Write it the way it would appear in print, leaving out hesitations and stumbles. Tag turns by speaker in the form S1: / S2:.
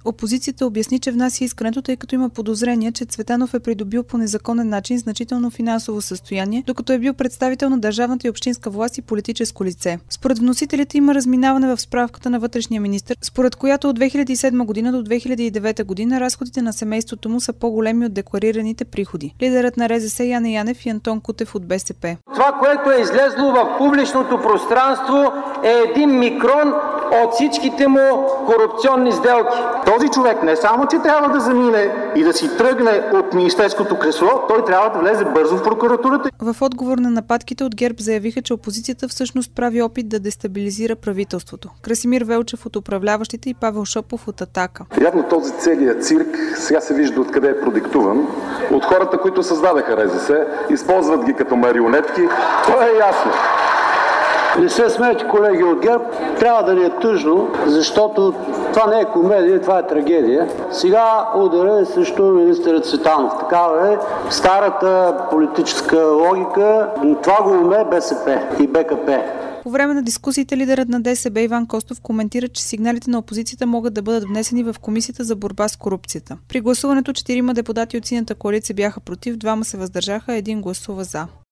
S1: Опозицията обясни, че внася искането, тъй като има подозрение, че Цветанов е придобил по незаконен начин значително финансово състояние, докато е бил представител на държавната и общинска власт и политическо лице. Според вносителите има разминаване в справката на вътрешния министър, според която от 2007 година до 2009 година разходите на семейството му са по-големи от декларираните приходи. Лидерът на РЗС Яне Янев и Антон Кутев от БСП.
S2: Това, което е излезло в публичното пространство, е 1 микрон от всичките му корупционни сделки.
S3: Този човек не само, че трябва да замине и да си тръгне от министерското кресло, той трябва да влезе бързо в прокуратурата.
S1: В отговор на нападките от ГЕРБ заявиха, че опозицията всъщност прави опит да дестабилизира правителството. Красимир Велчев от управляващите и Павел Шопов от Атака.
S4: Явно този целият цирк сега се вижда откъде е продиктуван. От хората, които създадаха РЗС, използват ги като марионетки. Това е ясно.
S5: Не се смейте, колеги от ГЕРБ, трябва да ни е тъжно, защото това не е комедия, това е трагедия. Сега ударът е срещу министър Цветанов. Такава е старата политическа логика. Това го уме БСП и БКП.
S1: По време на дискусиите лидерът на ДСБ Иван Костов коментира, че сигналите на опозицията могат да бъдат внесени в Комисията за борба с корупцията. При гласуването 4 депутати от Синята коалиция бяха против, 2 се въздържаха, 1 гласува за.